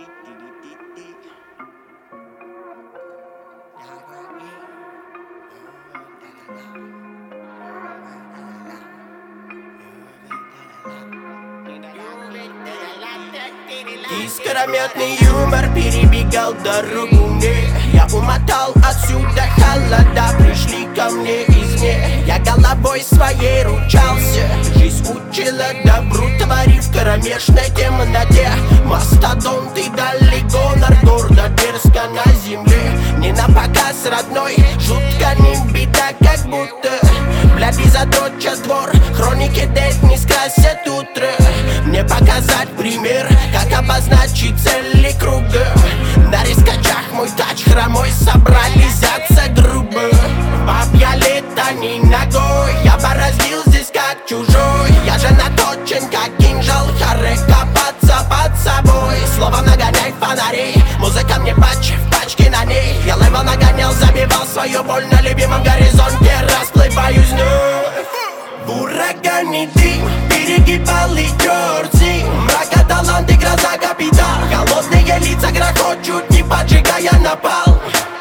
Искрометный юмор перебегал дорогу мне. Я умотал отсюда, холода пришли ко мне извне. Я головой своей ручался, жизнь учила добру, творив в кромешной темноте. Мастодонты далеко, гордо, дерзко на земле. Не на показ родной, жутко не беда, как будто бляди задрочат двор, хроники дед не скрасят утро. Мне показать пример, как обозначить цели круга. На рискачах мой тач хромой, собрались взяться грубо. Бабья лето не ногой, я бороздил здесь как чужой. Я же наточен как кинжал, харе копаться под собой. Слово нагоняй фонарей, музыка мне патч в пачке на ней. Я левел нагонял, забивал свою боль на любимом горизонте. Расплываюсь вновь в урагане дым, перегибал и терти. Мрака таланты, гроза капитал. Холодные лица грохочут, не поджигая напал.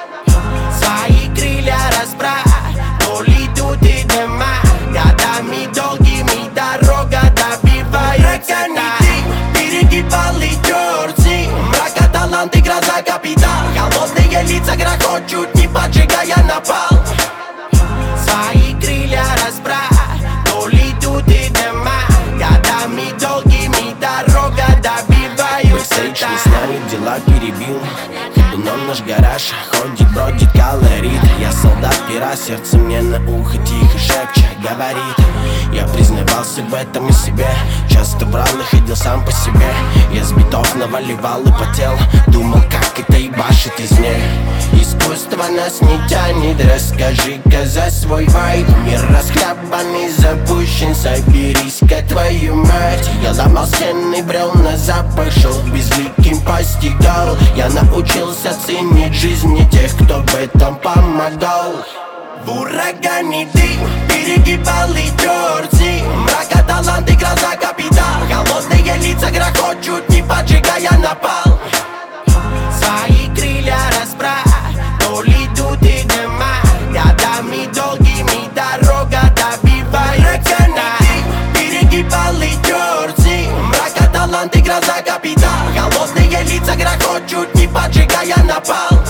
Свои крылья расправь, вдоль идут и дома. Годами долгими дорога добивает. Урагане дым, перегибал и терти. Мрака таланты, гроза капитал. Холодные лица грохочут, не поджигая напал. Свои крылья расправь, вдоль идут и дома. Годами долгими дорога добиваю. Встречи с нами дела перебил. Ходуном наш гараж ходит, бродит колорит. Я солдат пера, сердце мне на ухо тихо шепчет, говорит. Я признавался в этом и себе, часто брал и ходил сам по себе. Я с битов наваливал и потел, думал, как это ебашит из ней. Искусство нас не тянет, расскажи-ка за свой вайб. Мир расхлябанный, запущен, соберись-ка, твою мать. Я ломал стены, брел на запах, шел безликим, постигал. Я научился ценить жизни тех, кто в этом помогал. В урагане дым, перегибал и терти. Мрака таланты, гроза капитал. Холодные лица грохочут, не поджигая напал. Свои крылья расправь, вдоль идут и дома. Годами долгими дорога добивает. Урагане дым, перегибал и терти. Мрака таланты, гроза капитал. Холодные лица грохочут, не поджигая напал.